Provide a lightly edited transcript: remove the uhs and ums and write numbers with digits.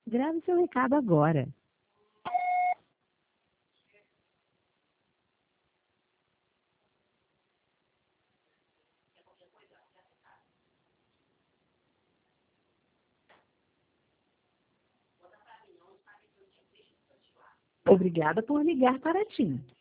Grave seu recado agora. Obrigada por ligar para a TIM.